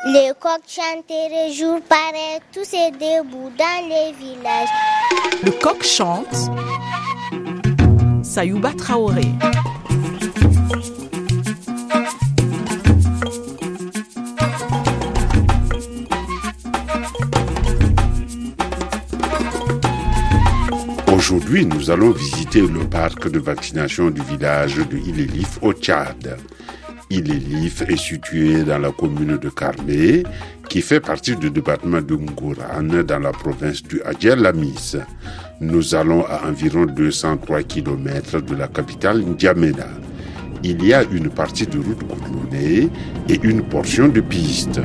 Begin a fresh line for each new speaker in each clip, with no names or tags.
Les coqs chanteraient jour pareil, tous et debout dans les villages.
Le coq chante. Sayouba Traoré.
Aujourd'hui, nous allons visiter le parc de vaccination du village de Ilélif au Tchad. Ilélif est situé dans la commune de Karmé, qui fait partie du département de Ngourane dans la province du Adjel-Lamis. Nous allons à environ 203 km de la capitale N'Djamena. Il y a une partie de route goudronnée et une portion de piste.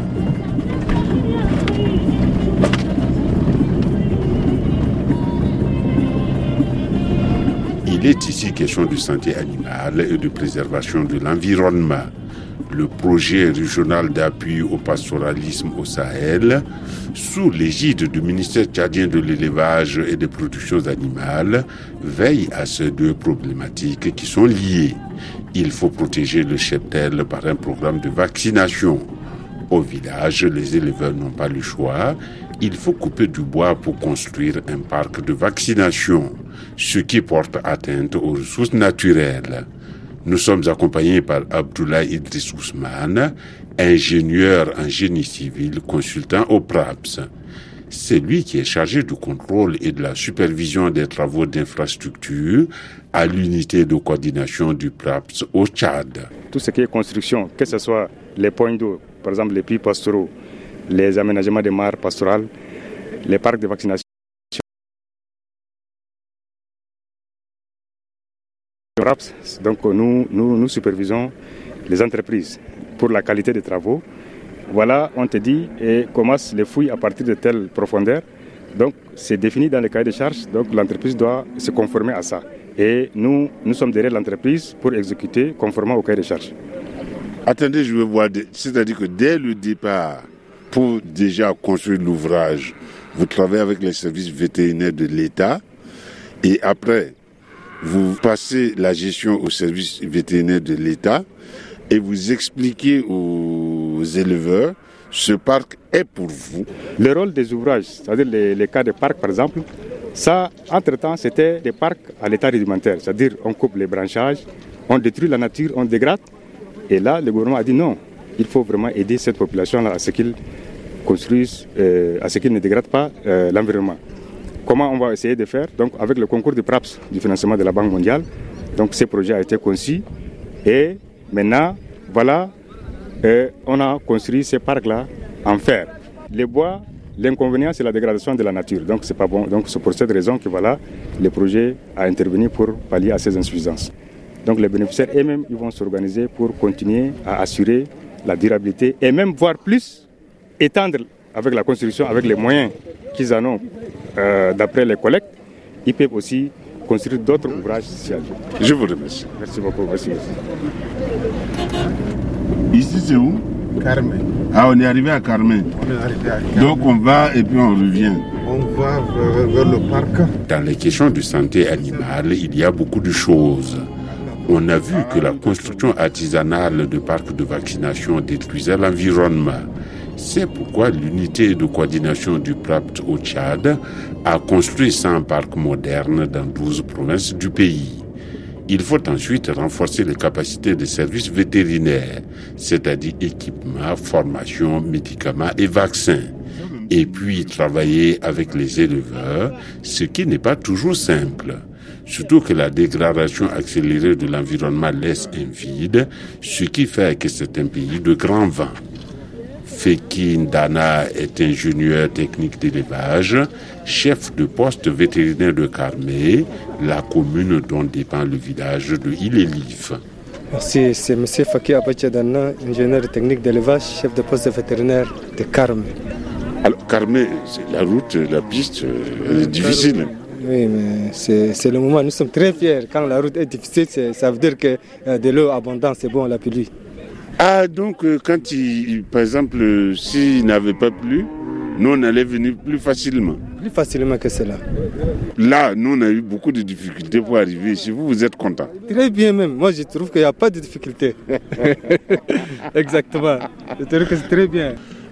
Il est ici question de santé animale et de préservation de l'environnement. Le projet régional d'appui au pastoralisme au Sahel, sous l'égide du ministère tchadien de l'élevage et des productions animales, veille à ces deux problématiques qui sont liées. Il faut protéger le cheptel par un programme de vaccination. Au village, les éleveurs n'ont pas le choix. Il faut couper du bois pour construire un parc de vaccination, ce qui porte atteinte aux ressources naturelles. Nous sommes accompagnés par Abdoulaye Idriss Ousmane, ingénieur en génie civil, consultant au PRAPS. C'est lui qui est chargé du contrôle et de la supervision des travaux d'infrastructure à l'unité de coordination du PRAPS au Tchad.
Tout ce qui est construction, que ce soit les points d'eau, par exemple les puits pastoraux, les aménagements des mares pastorales, les parcs de vaccination. Donc nous supervisons les entreprises pour la qualité des travaux. Voilà, on te dit, et commence les fouilles à partir de telle profondeur. Donc c'est défini dans le cahier de charges, donc l'entreprise doit se conformer à ça. Et nous sommes derrière l'entreprise pour exécuter conformément au cahier de charges.
Attendez, je veux voir, c'est-à-dire que dès le départ, pour déjà construire l'ouvrage, vous travaillez avec les services vétérinaires de l'État et après, vous passez la gestion aux services vétérinaires de l'État et vous expliquez aux éleveurs, ce parc est pour vous.
Le rôle des ouvrages, c'est-à-dire les cas de parc par exemple, ça, entre-temps, c'était des parcs à l'état rudimentaire, c'est-à-dire on coupe les branchages, on détruit la nature, on dégrade. Et là, le gouvernement a dit non, il faut vraiment aider cette population-là à ce qu'ils construisent, à ce qu'ils ne dégradent pas l'environnement. Comment on va essayer de faire? Donc, avec le concours du PRAPS, du financement de la Banque mondiale, donc ce projet a été conçu. Et maintenant, voilà, on a construit ces parcs-là en fer. Les bois, l'inconvénient, c'est la dégradation de la nature. Donc, c'est pas bon. Donc, c'est pour cette raison que voilà, le projet a intervenu pour pallier à ces insuffisances. Donc, les bénéficiaires eux-mêmes, ils vont s'organiser pour continuer à assurer la durabilité et même voire plus étendre avec la construction, avec les moyens qu'ils en ont d'après les collectes, ils peuvent aussi construire d'autres ouvrages sociaux.
Je vous remercie.
Merci beaucoup. Merci.
Ici, c'est où?
Carmen.
Ah, on est arrivé à Carmen.
On est arrivé à Carmen.
Donc, on va et puis on revient.
On va vers le parc.
Dans les questions de santé animale, il y a beaucoup de choses. On a vu que la construction artisanale de parcs de vaccination détruisait l'environnement. C'est pourquoi l'unité de coordination du PRAPS au Tchad a construit 100 parcs modernes dans 12 provinces du pays. Il faut ensuite renforcer les capacités des services vétérinaires, c'est-à-dire équipements, formation, médicaments et vaccins. Et puis travailler avec les éleveurs, ce qui n'est pas toujours simple. Surtout que la dégradation accélérée de l'environnement laisse un vide, ce qui fait que c'est un pays de grand vent. Fekin Dana est ingénieur technique d'élevage, chef de poste vétérinaire de Karmé, la commune dont dépend le village de Ilélif.
Merci, c'est M. Faki Abacha Dana, ingénieur technique d'élevage, chef de poste vétérinaire de Karmé.
Alors Karmé, c'est la route, la piste, elle est difficile.
Oui, mais c'est le moment. Nous sommes très fiers. Quand la route est difficile, ça veut dire que de l'eau abondante, c'est bon, la pluie.
Ah, donc quand par exemple, s'il n'avait pas plu, nous on allait venir plus facilement.
Plus facilement que cela.
Là, nous on a eu beaucoup de difficultés pour arriver ici. Vous êtes content?
Très bien même. Moi, je trouve qu'il n'y a pas de difficulté. Exactement. Je trouve que c'est très bien.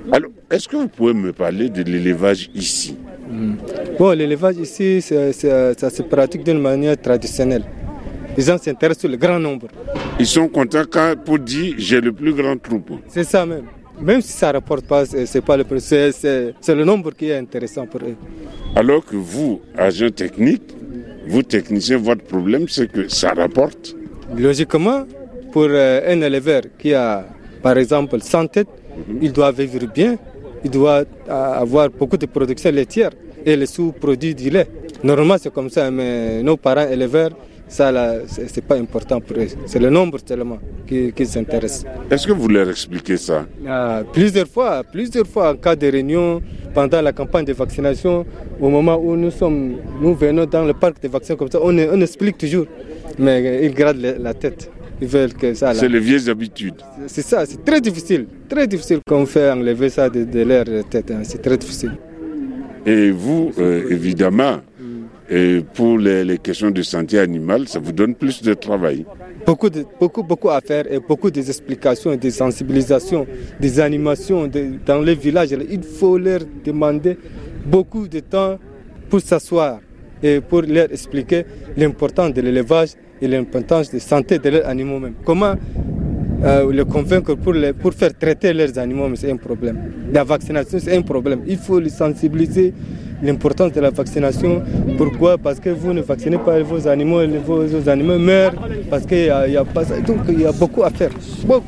Alors, est-ce que vous pouvez me parler de l'élevage ici?
Bon, l'élevage ici, ça se pratique d'une manière traditionnelle. Les gens s'intéressent sur le grand nombre.
Ils sont contents pour dire j'ai le plus grand troupeau.
C'est ça même. Même si ça ne rapporte pas, c'est pas le prix, c'est le nombre qui est intéressant pour eux.
Alors que vous, agent technique, vous technicien, votre problème c'est que ça rapporte.
Logiquement, pour un éleveur qui a par exemple 100 têtes, il doit vivre bien, il doit avoir beaucoup de production laitière et les sous-produits du lait. Normalement c'est comme ça, mais nos parents éleveurs, ça là, c'est pas important pour eux. C'est le nombre tellement qui s'intéresse.
Est-ce que vous leur expliquez ça?
Plusieurs fois, en cas de réunion, pendant la campagne de vaccination, au moment où nous venons dans le parc de vaccination comme ça, on explique toujours. Mais ils gardent la tête. Ils veulent que ça là.
C'est les vieilles habitudes.
C'est ça, c'est très difficile qu'on fait enlever ça de leur tête. Hein. C'est très difficile.
Et vous, évidemment, pour les questions de santé animale, ça vous donne plus de travail.
Beaucoup à faire et beaucoup d'explications, des sensibilisations, des animations dans les villages. Il faut leur demander beaucoup de temps pour s'asseoir et pour leur expliquer l'importance de l'élevage et l'importance de la santé de leurs animaux même. Comment les convaincre pour faire traiter leurs animaux, c'est un problème. La vaccination, c'est un problème. Il faut les sensibiliser. L'importance de la vaccination, pourquoi? Parce que vous ne vaccinez pas vos animaux meurent, parce qu'il y a pas ça. Donc il y a beaucoup à faire. Beaucoup.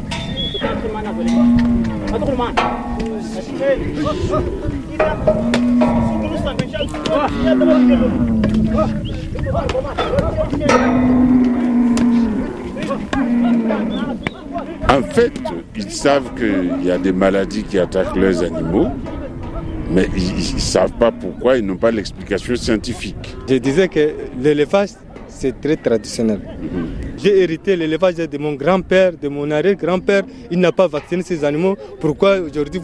En fait, ils savent qu'il y a des maladies qui attaquent leurs animaux, mais ils ne savent pas pourquoi, ils n'ont pas l'explication scientifique.
Je disais que l'élevage, c'est très traditionnel. J'ai hérité l'élevage de mon grand-père, de mon arrière-grand-père. Il n'a pas vacciné ses animaux. Pourquoi aujourd'hui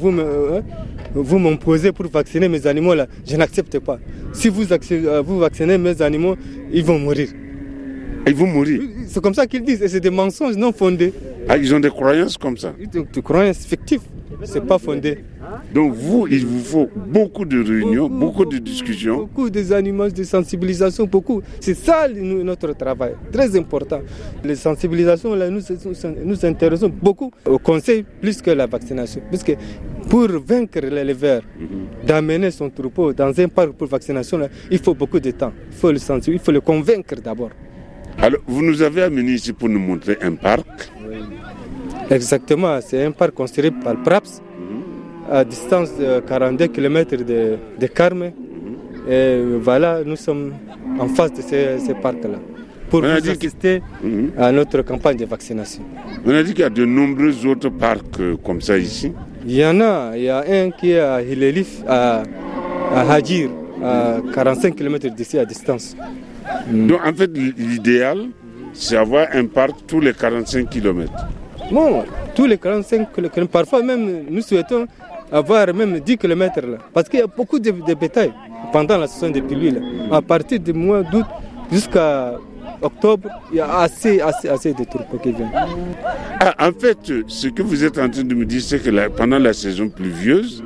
vous m'imposez pour vacciner mes animaux là? Je n'accepte pas. Si vous vaccinez mes animaux, ils vont mourir.
Ils vont mourir?
C'est comme ça qu'ils disent. Et c'est des mensonges non fondés.
Ah, ils ont des croyances comme ça?
Des croyances fictives. C'est pas fondé.
Donc vous, il vous faut beaucoup de réunions, beaucoup de discussions.
Beaucoup des animaux, de sensibilisation, beaucoup. C'est ça notre travail, très important. Les sensibilisations, là, nous intéressons beaucoup au conseil plus que la vaccination. Parce que pour vaincre l'éleveur, d'amener son troupeau dans un parc pour vaccination, là, il faut beaucoup de temps. Il faut le sensibiliser, il faut le convaincre d'abord.
Alors, vous nous avez amenés ici pour nous montrer un parc.
Oui. Exactement, c'est un parc construit par le PRAPS, à distance de 42 km de Carme. Et voilà, nous sommes en face de ces parcs-là, pour assister à notre campagne de vaccination.
On a dit qu'il y a de nombreux autres parcs comme ça ici.
Il y en a, il y a un qui est à Hilelif, à Hadjir, à 45 km d'ici à distance.
Donc en fait, l'idéal, c'est avoir un parc tous les 45 km.
Bon, tous les 45 km, parfois même nous souhaitons avoir même 10 km là, parce qu'il y a beaucoup de bétail pendant la saison des pluies. À partir du mois d'août jusqu'à octobre, il y a assez de troupeaux qui viennent.
Ah, en fait, ce que vous êtes en train de me dire, c'est que pendant la saison pluvieuse,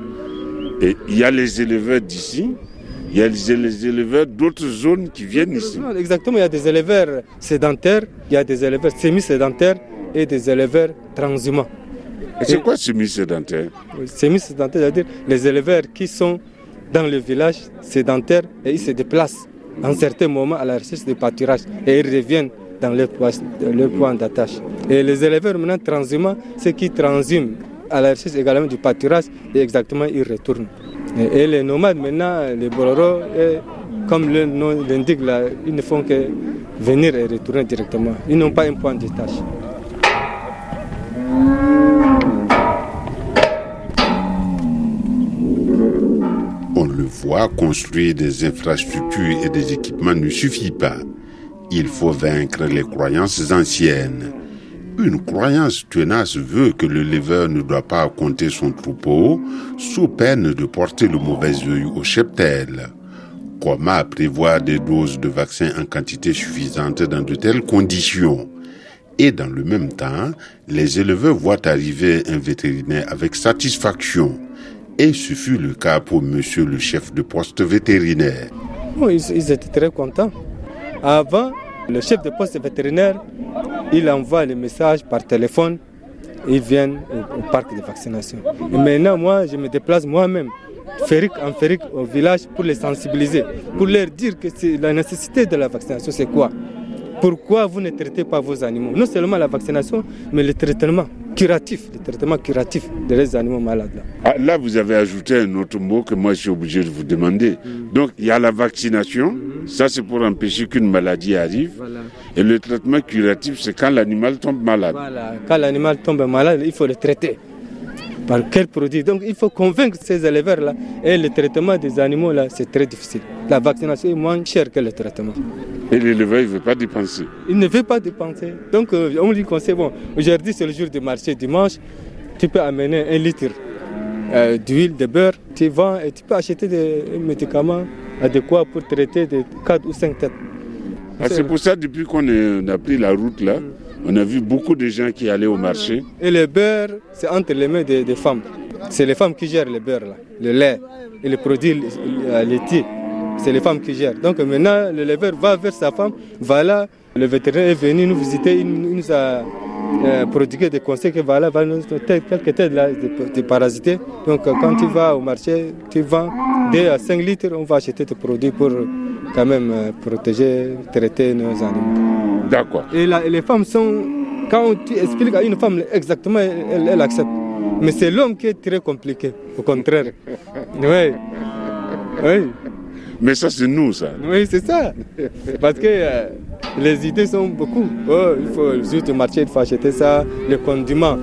il y a les éleveurs d'ici, il y a les éleveurs d'autres zones qui viennent ici.
Exactement, il y a des éleveurs sédentaires, il y a des éleveurs semi-sédentaires et des éleveurs transhumants.
Et c'est quoi semi-sédentaire?
Semi-sédentaire, c'est-à-dire les éleveurs qui sont dans le village sédentaire et ils se déplacent en certains moments à la recherche de pâturage et ils reviennent dans leur point d'attache. Et les éleveurs maintenant transhumants, ceux qui transhument à la recherche également du pâturage et exactement ils retournent. Et les nomades maintenant, les Bororo, comme le nom l'indique là, ils ne font que venir et retourner directement. Ils n'ont pas un point d'attache.
On le voit, construire des infrastructures et des équipements ne suffit pas. Il faut vaincre les croyances anciennes. Une croyance tenace veut que le l'éleveur ne doit pas compter son troupeau sous peine de porter le mauvais œil au cheptel. Comment prévoir des doses de vaccins en quantité suffisante dans de telles conditions? Et dans le même temps, les éleveurs voient arriver un vétérinaire avec satisfaction. Et ce fut le cas pour monsieur le chef de poste vétérinaire.
Ils étaient très contents. Avant, le chef de poste vétérinaire, il envoie les messages par téléphone. Ils viennent au parc de vaccination. Et maintenant, moi, je me déplace moi-même, férique en férique, au village pour les sensibiliser, pour leur dire que la nécessité de la vaccination, c'est quoi? Pourquoi vous ne traitez pas vos animaux? Non seulement la vaccination, mais le traitement curatif de les animaux malades.
Là, vous avez ajouté un autre mot que moi, je suis obligé de vous demander. Donc, il y a la vaccination, ça c'est pour empêcher qu'une maladie arrive. Voilà. Et le traitement curatif, c'est quand l'animal tombe malade.
Voilà, quand l'animal tombe malade, il faut le traiter. Par quel produit? Donc, il faut convaincre ces éleveurs-là. Et le traitement des animaux, là, c'est très difficile. La vaccination est moins chère que le traitement.
Et l'éleveur, il ne veut pas dépenser.
Il ne veut pas dépenser. Donc, on lui conseille, bon, aujourd'hui, c'est le jour du marché, dimanche, tu peux amener 1 litre d'huile, de beurre, tu vends et tu peux acheter des médicaments adéquats pour traiter des 4 ou 5 têtes.
C'est pour ça, depuis qu'on a pris la route là, on a vu beaucoup de gens qui allaient au marché.
Et le beurre, c'est entre les mains des femmes. C'est les femmes qui gèrent le beurre, là, le lait et les produits laitiers. C'est les femmes qui gèrent. Donc maintenant, l'éleveur va vers sa femme. Voilà, le vétérinaire est venu nous visiter. Il nous a prodigué des conseils que voilà, va nous donner quelques têtes de parasités. Donc quand tu vas au marché, tu vends 2 à 5 litres, on va acheter tes produits pour quand même protéger, traiter nos animaux.
D'accord.
Et les femmes sont, quand tu expliques à une femme exactement, elle accepte. Mais c'est l'homme qui est très compliqué, au contraire. Oui. Oui.
Mais ça, c'est nous, ça.
Oui, c'est ça. Parce que les idées sont beaucoup. Oh, il faut juste marcher, il faut acheter ça, les condiments.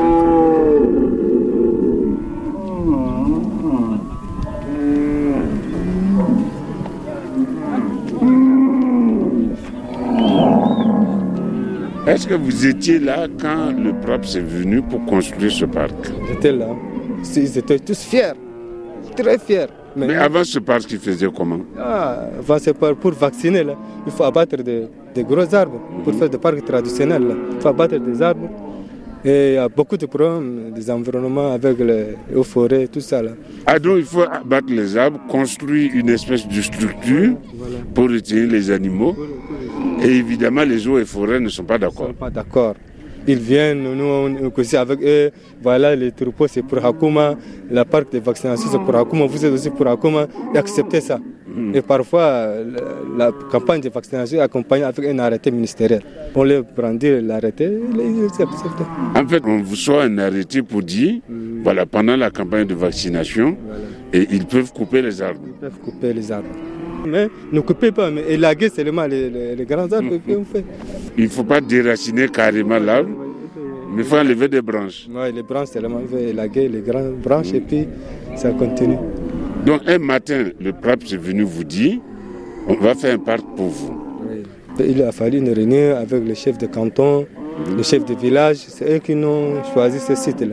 Est-ce que vous étiez là quand le PRAPS est venu pour construire ce parc?
J'étais là. Ils étaient tous fiers, très fiers.
Mais avant ce parc, ils faisaient comment?
Avant ce parc, pour vacciner, là, il faut abattre des gros arbres. Pour faire des parcs traditionnels, là, il faut abattre des arbres. Et il y a beaucoup de problèmes, des environnements avec les forêts, tout ça. Là.
Donc il faut abattre les arbres, construire une espèce de structure pour retenir les animaux. Et évidemment, les eaux et forêts ne sont pas d'accord.
Ils ne sont pas d'accord. Ils viennent, nous on aussi avec eux. Voilà, les troupeaux c'est pour Hakuma, la parc de vaccination c'est pour Hakuma, vous êtes aussi pour Hakuma, et acceptez ça. Et parfois, la campagne de vaccination est accompagnée avec un arrêté ministériel. On les brandit l'arrêté, ils acceptent.
En fait, on vous sort un arrêté pour dire, voilà, pendant la campagne de vaccination, et ils peuvent couper les arbres.
Ils peuvent couper les arbres. Mais ne coupez pas, mais élaguez seulement les grands arbres qu'on fait.
Il ne faut pas déraciner carrément l'arbre, mais il faut enlever des branches.
Oui, les branches seulement, il faut élaguer les grandes branches et puis ça continue.
Donc un matin, le PRAPS est venu vous dire, on va faire un parc pour vous.
Oui. Il a fallu une réunion avec le chef de canton, le chef de village, c'est eux qui ont choisi ce site-là.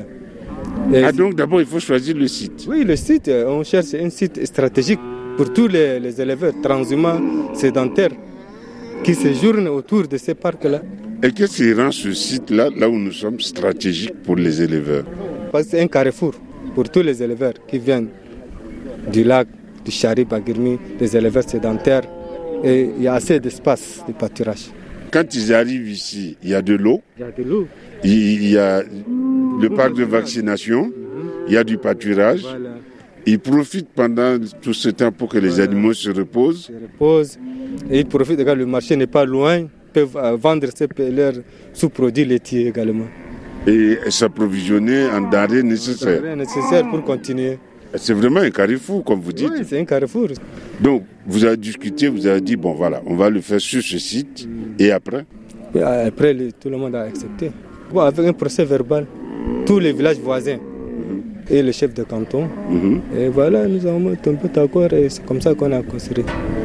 Et
donc d'abord il faut choisir le site.
Oui, le site, on cherche un site stratégique pour tous les éleveurs transhumants, sédentaires, qui séjournent autour de ces parcs-là.
Et qu'est-ce qui rend ce site-là, là où nous sommes, stratégique pour les éleveurs?
Parce que c'est un carrefour pour tous les éleveurs qui viennent du lac, du Charib à Girmi, des éleveurs sédentaires. Et il y a assez d'espace de pâturage.
Quand ils arrivent ici, il y a de l'eau.
Il y a de l'eau.
Il y a le parc de vaccination. Il y a du pâturage.
Voilà.
Ils profitent pendant tout ce temps pour que les animaux se reposent.
Et ils profitent également, le marché n'est pas loin. Ils peuvent vendre leurs sous-produits laitiers également.
Et s'approvisionner en denrées nécessaires.
Nécessaires pour continuer.
C'est vraiment un carrefour, comme vous dites.
Oui, c'est un carrefour.
Donc, vous avez discuté, vous avez dit, bon voilà, on va le faire sur ce site. Et après?
Après, tout le monde a accepté. Bon, avec un procès verbal, tous les villages voisins et le chef de canton. Et voilà, nous avons un peu d'accord et c'est comme ça qu'on a construit.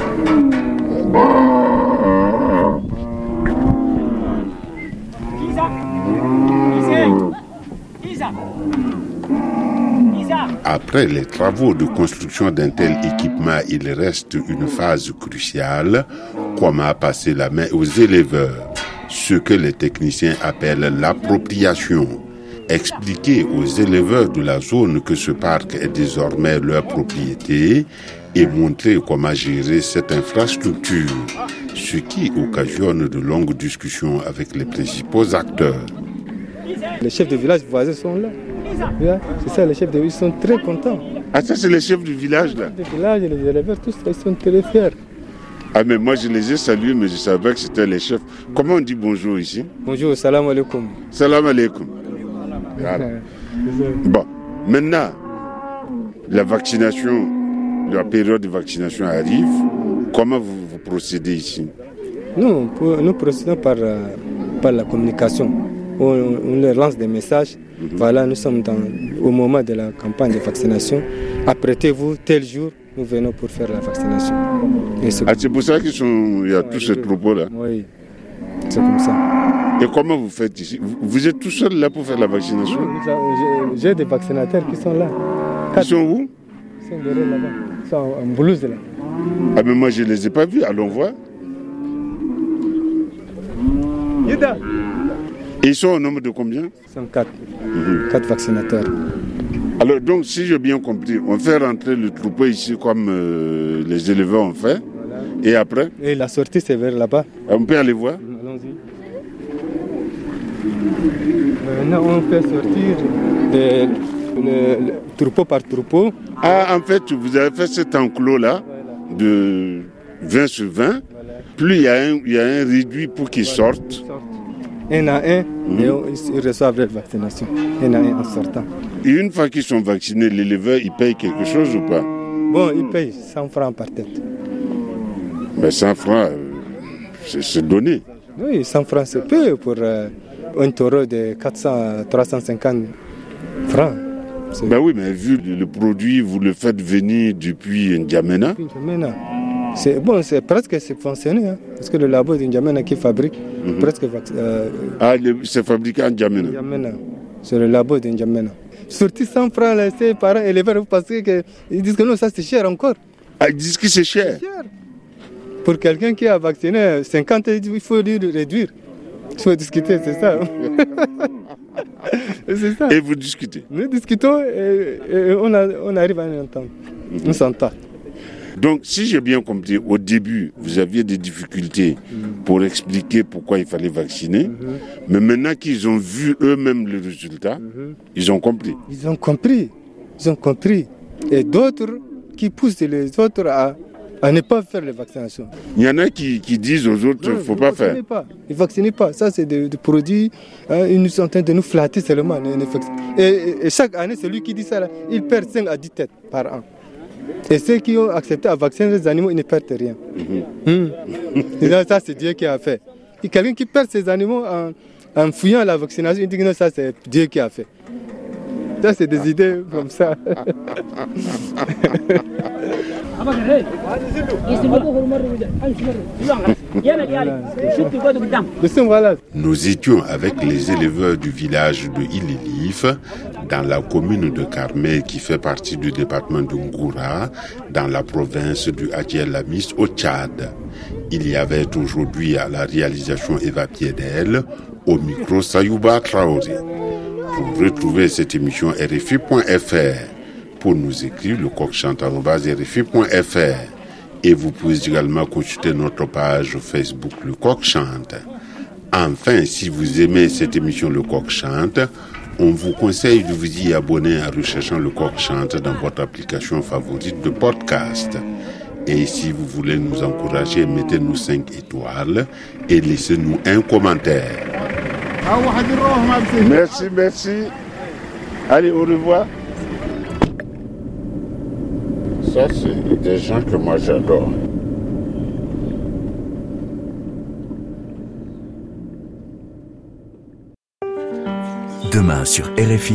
Après les travaux de construction d'un tel équipement, il reste une phase cruciale, comment passer la main aux éleveurs. ce que les techniciens appellent l'appropriation. Expliquer aux éleveurs de la zone que ce parc est désormais leur propriété et montrer comment gérer cette infrastructure, ce qui occasionne de longues discussions avec les principaux acteurs.
Les chefs de village voisins sont là. C'est ça, les chefs de village sont très contents.
Ah, ça c'est les chefs du village là?
Les villages et les éleveurs, tous ils sont très fiers.
Ah, mais moi je les ai salués, mais je savais que c'était les chefs. Comment on dit bonjour ici?
Bonjour, salam alaikum.
Salam alaikum. Voilà. Bon, maintenant, la vaccination, la période de vaccination arrive. Comment vous procédez ici?
Nous procédons par la communication. On leur lance des messages. Voilà, nous sommes au moment de la campagne de vaccination. Apprêtez-vous tel jour, nous venons pour faire la vaccination.
C'est pour ça qu'il y a tout ce troupeau-là?
Oui, c'est comme ça.
Et comment vous faites ici? Vous êtes tout seul là pour faire la vaccination?
J'ai des vaccinateurs qui sont là.
Ils sont où?
Ils sont derrière là-bas. Ils sont en blouse là.
Ah mais moi je ne les ai pas vus, allons voir. Et ils sont au nombre de combien?
Ils sont 4. 4 vaccinateurs.
Alors donc si j'ai bien compris, on fait rentrer le troupeau ici comme les éleveurs ont fait. Voilà. Et après?
Et la sortie c'est vers là-bas.
On peut aller voir?
Allons-y. Maintenant on fait sortir le troupeau par troupeau.
Ah, en fait, vous avez fait cet enclos-là de 20 sur 20. Voilà. Plus il y a un réduit pour qu'ils sortent.
Un à un, et ils reçoivent leur vaccination. Un à un en sortant.
Et une fois qu'ils sont vaccinés, l'éleveur, il paye quelque chose ou pas?
Bon, il paye 100 francs par tête.
Mais 100 francs, c'est donné.
Oui, 100 francs, c'est peu pour un taureau de 350 francs.
Ben oui, mais vu le produit, vous le faites venir depuis N'Djamena.
C'est presque subventionné, hein, parce que le labo d'N'Djamena qui fabrique, presque...
c'est fabriqué en N'Djamena.
C'est le labo d'N'Djamena. Surtout 100 francs laissés par un éleveur, parce qu'ils disent que non, ça c'est cher encore.
Ah, ils disent que c'est cher?
C'est cher. Pour quelqu'un qui a vacciné 50, il faut lui réduire. Il faut discuter, c'est ça. C'est ça.
Et vous discutez?
Nous discutons et on arrive à une entente. On s'entend.
Donc, si j'ai bien compris, au début, vous aviez des difficultés pour expliquer pourquoi il fallait vacciner. Mais maintenant qu'ils ont vu eux-mêmes le résultat, ils ont compris.
Ils ont compris. Et d'autres qui poussent les autres à ne pas faire les vaccinations.
Il y en a qui disent aux autres qu'il ne faut pas faire.
Ne vaccinez pas. Ça, c'est des produits. Ils sont en train de nous flatter seulement. Et chaque année, celui qui dit ça, là, il perd 5 à 10 têtes par an. Et ceux qui ont accepté à vacciner les animaux, ils ne perdent rien. Et là, ça, c'est Dieu qui a fait. Et quelqu'un qui perd ses animaux en fouillant la vaccination, il dit que non, ça, c'est Dieu qui a fait. Ça, c'est des idées comme ça.
Nous étions avec les éleveurs du village de Ilélif, dans la commune de Karmel qui fait partie du département de Ngoura, dans la province du Adjel-Lamis au Tchad. Il y avait aujourd'hui à la réalisation Eva Piedel, au micro Sayouba Traoré. Pour retrouver cette émission RFI.fr, pour nous écrire le coq-chante@rfi.fr. Et vous pouvez également consulter notre page Facebook Le Coq Chante. Enfin, si vous aimez cette émission Le Coq Chante, on vous conseille de vous y abonner en recherchant Le Coq Chante dans votre application favorite de podcast. Et si vous voulez nous encourager, mettez-nous 5 étoiles et laissez-nous un commentaire. Merci. Allez, au revoir. Ça, c'est des gens que moi j'adore.
Demain sur RFI.